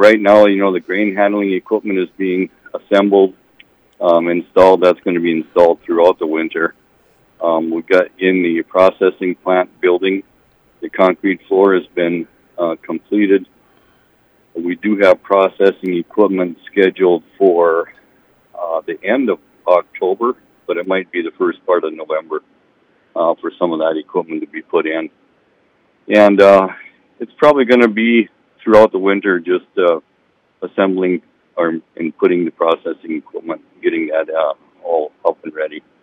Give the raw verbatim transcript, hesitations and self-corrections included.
right now, you know, the grain handling equipment is being assembled, um, installed. That's going to be installed throughout the winter. Um, we've got in the processing plant building, the concrete floor has been uh, completed. We do have processing equipment scheduled for uh, the end of October, but it might be the first part of November uh, for some of that equipment to be put in. And uh, it's probably going to be throughout the winter just uh, assembling or and putting the processing equipment, getting that uh, all up and ready.